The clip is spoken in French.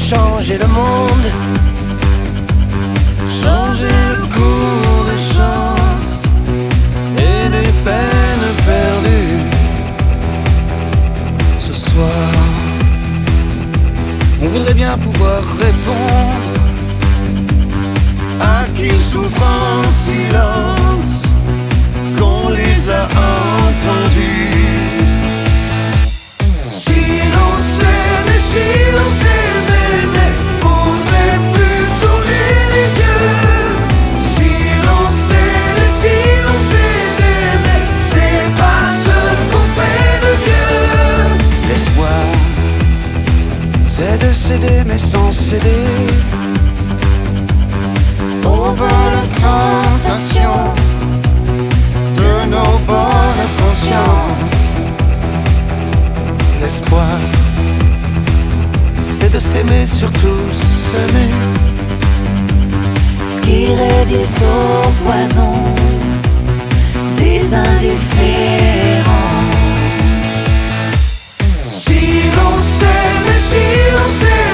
changer le monde, changer le cours des chances et des peines perdues. Ce soir, on voudrait bien pouvoir répondre à qui souffre en silence, qu'on les a entendus. Si l'on s'aimait, si l'on s'aimait, mais faudrait plus tourner les yeux. Si l'on s'aimait, si l'on s'aimait, mais c'est pas ce qu'on fait de mieux. L'espoir, c'est de céder mais sans céder aux vols tentation de nos bonnes consciences. L'espoir, c'est de s'aimer, surtout s'aimer. Ce qui résiste au poison des indifférences. Si l'on s'aime, si l'on s'aime,